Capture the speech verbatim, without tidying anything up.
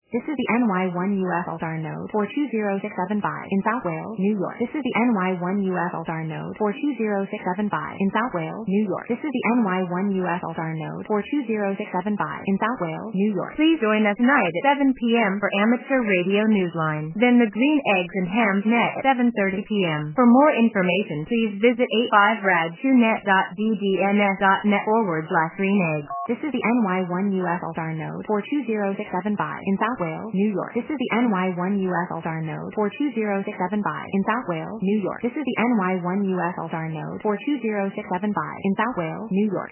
This is the N Y one U S Altar node four two zero six seven five in South Wales, New York. This is the N Y one U S Altar node four two zero six seven five in South Wales, New York. This is the N Y one U S Altar node four two zero six seven five in South Wales, New York. Please join us tonight at seven p.m. for Amateur Radio Newsline. Then the Green Eggs and Hams Net at seven thirty p.m. For more information, please visit eighty-five rad two net dot d d n s dot net forward slash green eggs. This is the N Y one U S Altar node four two zero six seven five in South Wales, New York. This is the N Y one U S Altar node four two zero six seven five in South Wales, New York. This is the N Y one U S Altar node four two zero six seven five in South Wales, New York.